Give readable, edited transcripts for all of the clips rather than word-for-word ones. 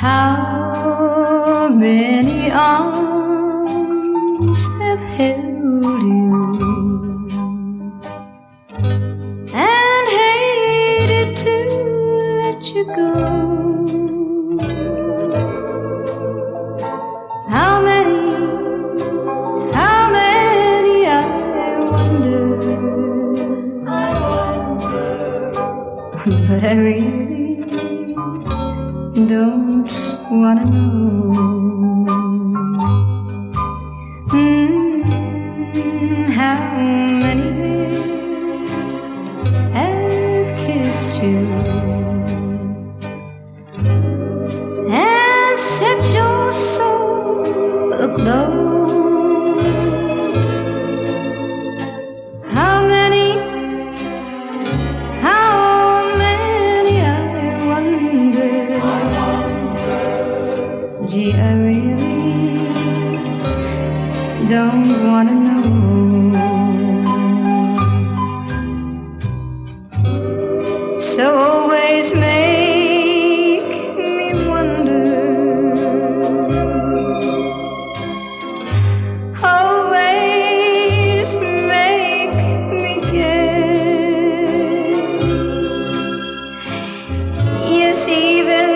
How many arms have held you and hated to let you go? How many, I wonder, but I really don't wanna know. How many lips have kissed you and set your soul aglow? How many, I wonder. Gee, I really don't wanna know. So always make me wonder, always make me guess. Yes, even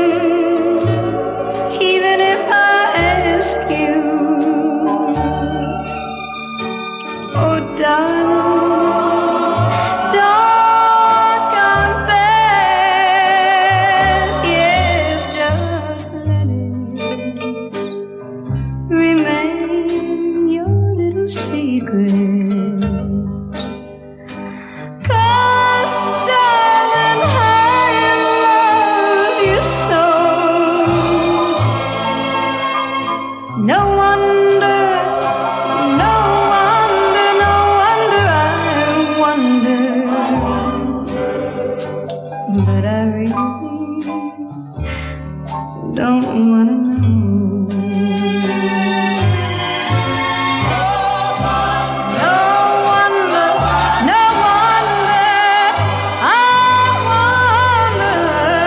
if I ask you, oh darling, don't confess. Yes, just let it remain your little secret. 'Cause darling, I love you so. No wonder, I wonder. But I really don't wanna know. No wonder, I wonder.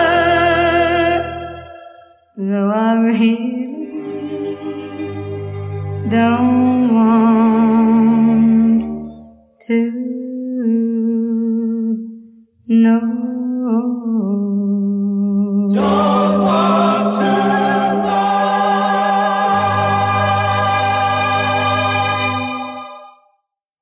Though I really don't want to know.